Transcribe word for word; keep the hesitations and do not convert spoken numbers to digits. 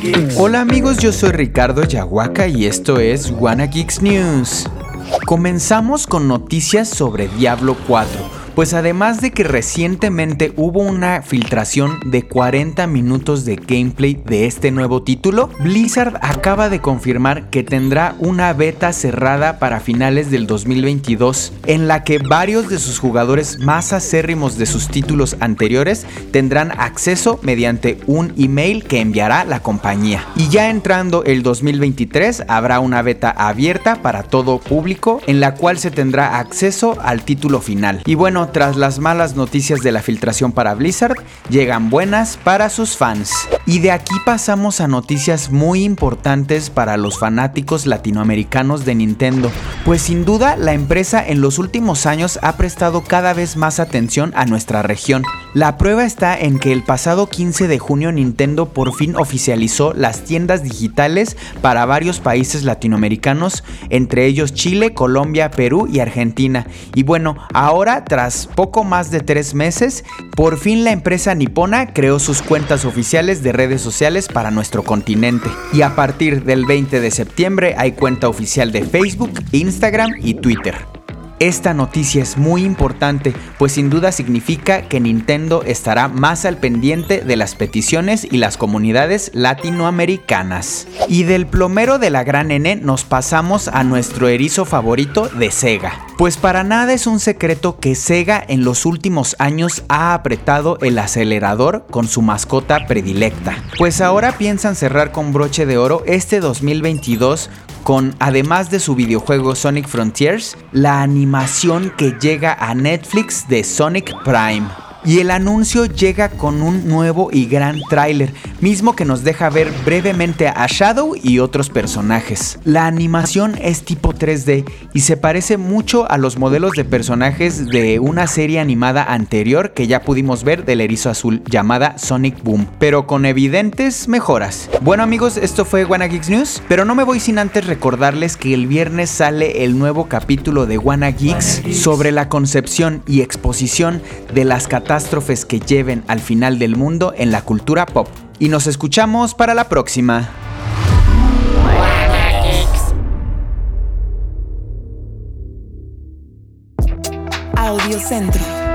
Hola amigos, yo soy Ricardo Yahuaca y esto es Wanna Geeks News. Comenzamos con noticias sobre Diablo cuatro. Pues además de que recientemente hubo una filtración de cuarenta minutos de gameplay de este nuevo título, Blizzard acaba de confirmar que tendrá una beta cerrada para finales del dos mil veintidós, en la que varios de sus jugadores más acérrimos de sus títulos anteriores tendrán acceso mediante un email que enviará la compañía. Y ya entrando el dos mil veintitrés habrá una beta abierta para todo público, en la cual se tendrá acceso al título final. Y bueno, tras las malas noticias de la filtración para Blizzard, llegan buenas para sus fans. Y de aquí pasamos a noticias muy importantes para los fanáticos latinoamericanos de Nintendo, pues sin duda la empresa en los últimos años ha prestado cada vez más atención a nuestra región. La prueba está en que el pasado quince de junio Nintendo por fin oficializó las tiendas digitales para varios países latinoamericanos, entre ellos Chile, Colombia, Perú y Argentina. Y bueno, ahora tras poco más de tres meses, por fin la empresa nipona creó sus cuentas oficiales de redes sociales para nuestro continente. Y a partir del veinte de septiembre hay cuenta oficial de Facebook, Instagram y Twitter. Esta noticia es muy importante, pues sin duda significa que Nintendo estará más al pendiente de las peticiones y las comunidades latinoamericanas. Y del plomero de la gran N nos pasamos a nuestro erizo favorito de Sega. Pues para nada es un secreto que Sega en los últimos años ha apretado el acelerador con su mascota predilecta. Pues ahora piensan cerrar con broche de oro este dos mil veintidós con, además de su videojuego Sonic Frontiers, la animación que llega a Netflix de Sonic Prime. Y el anuncio llega con un nuevo y gran tráiler, mismo que nos deja ver brevemente a Shadow y otros personajes. La animación es tipo tres D y se parece mucho a los modelos de personajes de una serie animada anterior que ya pudimos ver del erizo azul llamada Sonic Boom, pero con evidentes mejoras. Bueno amigos, esto fue Wanna Geeks News, pero no me voy sin antes recordarles que el viernes sale el nuevo capítulo de Wanna Geeks sobre la concepción y exposición de las catástrofes que lleven al final del mundo en la cultura pop. Y nos escuchamos para la próxima. Audio Centro.